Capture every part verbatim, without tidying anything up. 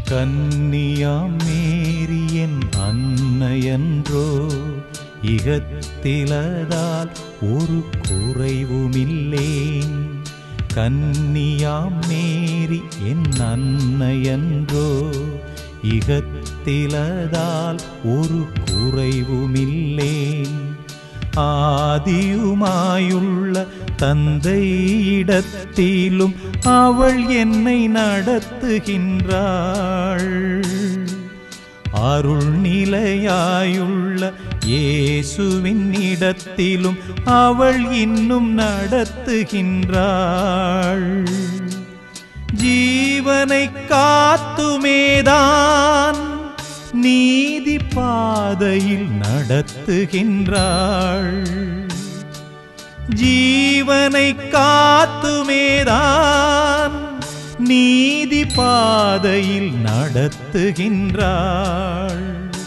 கன்னியாம் மேரி என் அன்னையன்றோ, இகத்திலதால் ஒரு குறைவுமில்லேன். கன்னியாம் மேரி என் அன்னையன்றோ, இகத்திலதால் ஒரு குறைவுமில்லேன். ஆதியுமாயுள்ள தந்தையிடத்திலும் அவள் என்னை நடத்துகின்றாள். அருள் நிலையாயுள்ள இயேசுவின் இடத்திலும் அவள் இன்னும் நடத்துகின்றாள். ஜீவனை காத்துமேதான் நீதி பாதையில் நடத்துகின்றாள். ஜீவனை காத்துமேதான் நீதி பாதையில் நடத்துகின்றாள்.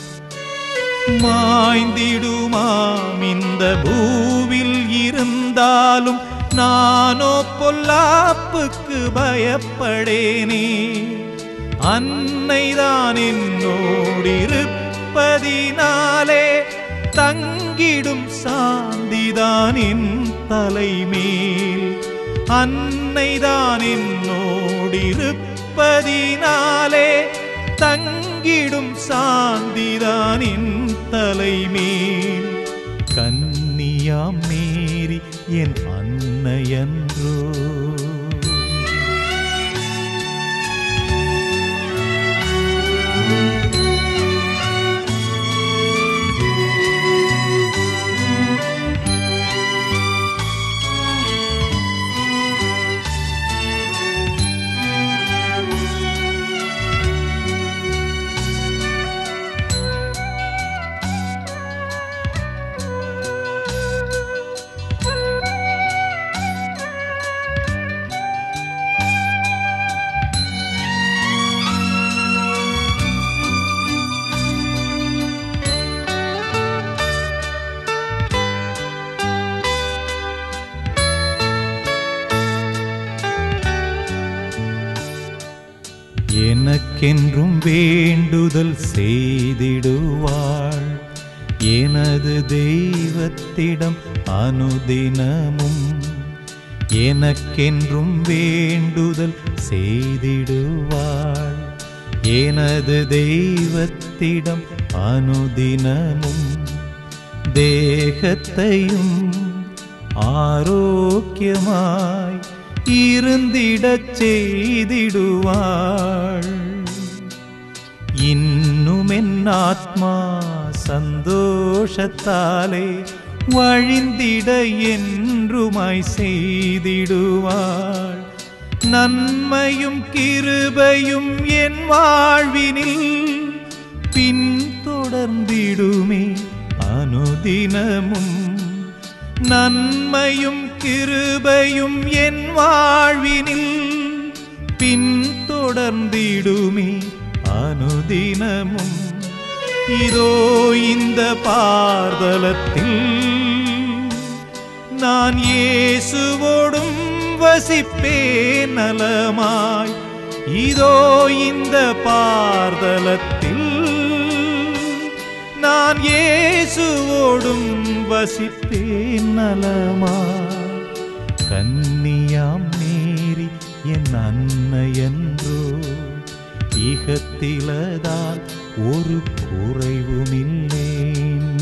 மாய்ந்திடுமாம் இந்த பூவில் இருந்தாலும் நானோ பொல்லாப்புக்கு பயப்படேனே. அன்னைதான் என்னோடிருப்பதினாலே தங்கிடும் சாந்திதான் என் தலைமேல். அன்னைதான் என்னோடிருப்பதினாலே தங்கிடும் சாந்திதான் என் தலைமேல். கன்னியாம் மேரி என் அன்னையன்றோ. எனக்கென்றும் வேண்டுதல் செய்திடுவாள். எனது தெய்வத்திடம் அனுதினமும் எனக்கென்றும் வேண்டுதல் செய்திடுவாள். எனது தெய்வத்திடம் அனுதினமும் தேகத்தையும் ஆரோக்கியமாய் இருந்திடச் செய்திடுவாள். இன்னும் என் ஆத்மா சந்தோஷத்தாலே வழிந்திட என்றுமாய் செய்திடுவாள். நன்மையும் கிருபையும் என் வாழ்வினில் பின்தொடர்ந்திடுமே அனுதினமும். நன்மையும் கிருபையும் என் வாழ்வினில் பின்தொடர்ந்திடுமே அனுதினமும். இதோ இந்த பார்தலத்தில் நான் இயேசுவோடும் வசிப்பேன் நலமாய். இதோ இந்த பார்தலத்தில் நான் இயேசுவோடும் வசிப்பேன் நலமாய். கன்னியாம் மேரி என் அன்னையன்றோ, இகத்திலதால் ஒரு குறைவுமில்லேன்.